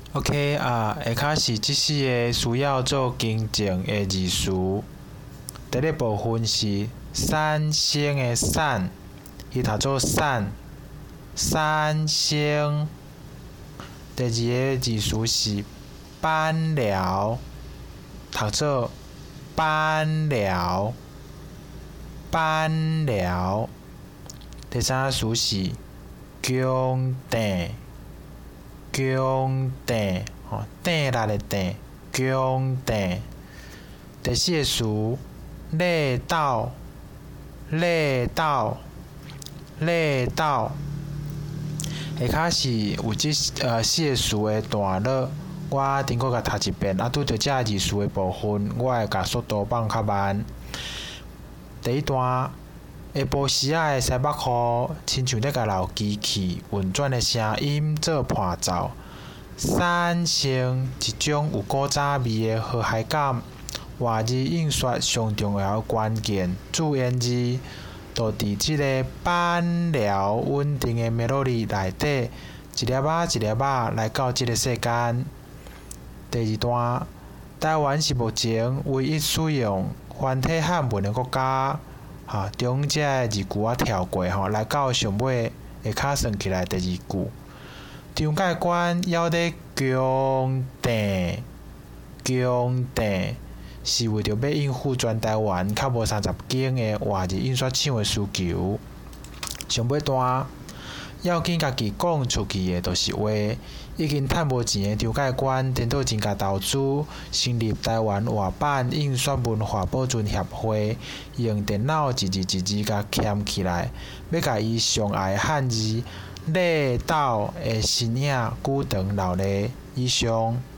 OK 下骹是即四个需要做更正的字词。第一部分是产生的产，伊读做产，产生。第二个字词是班了，读做班了，班了。第三个词是宫廷，宫廷，鼎力的鼎，宫廷。第四个词礼倒，礼倒，礼倒。下骹是有即四个词的段落，我顶过甲读一遍，拄着遮字词的部分，我会甲速度放较慢。第一段，下晡时仔的西北雨，亲像咧甲老机器运转的声音做伴奏，产生一种有古早味的和谐感。话字印刷上重要关键主言字，就伫即个班了稳定的 melody 内底，一粒仔一粒仔来到即个世间。第二段，台湾是目前唯一使用繁体汉文的国家。中遮个字句跳过来到上尾下骹算起来第二句。张介官要咧宫廷，宫廷。是为着要应付全台湾较无30间的话字印刷厂的需求。上尾段要紧家己讲出去的，就是话。已经趁无钱的张介官，颠倒增加投资，成立台湾话版印刷文化保存协会，用电脑一字一字甲嵌起来，要甲伊上爱的汉字礼倒的身影久长留咧以上。